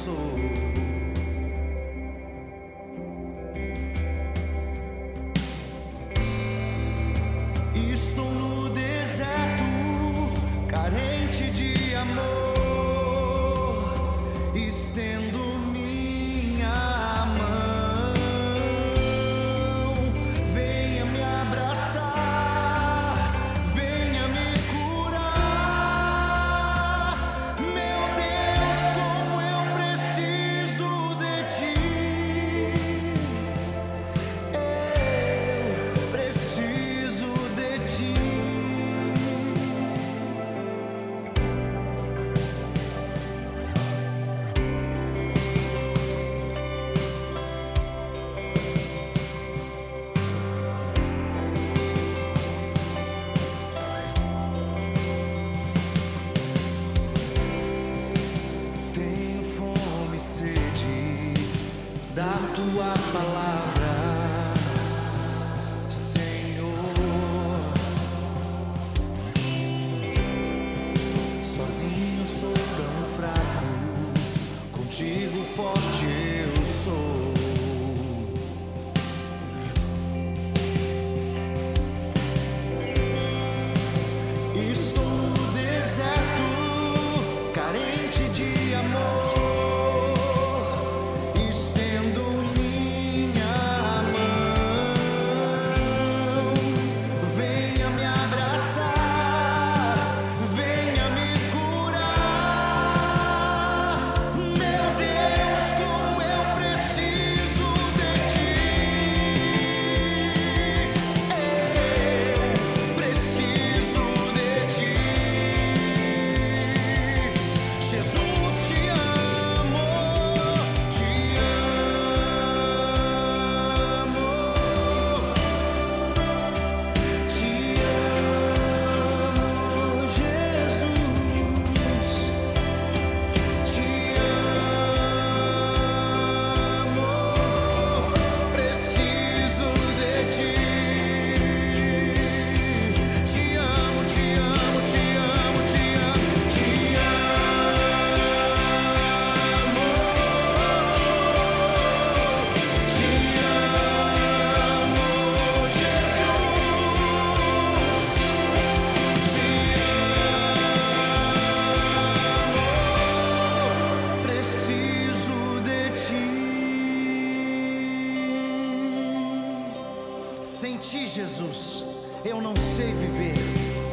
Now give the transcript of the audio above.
sou. Estou no deserto, carente de amor. Estendo minha mão, venha me abraçar, venha me curar. Meu Deus, como eu preciso de ti. Eu preciso de ti. Tenho fome e sede da tua palavra, Senhor. Sozinho sou tão fraco, contigo forte eu sou. Estou no deserto, carente de amor. Estendo minha mão, venha me abraçar, venha me curar. Meu Deus, como eu preciso de ti. Eu preciso de ti. Jesus, te amo, te amo, te amo, Jesus, te amo, preciso de ti. Te amo, te amo, te amo, te amo, te amo, te amo, Jesus, preciso de ti. Sem ti, Jesus, eu não sei viver.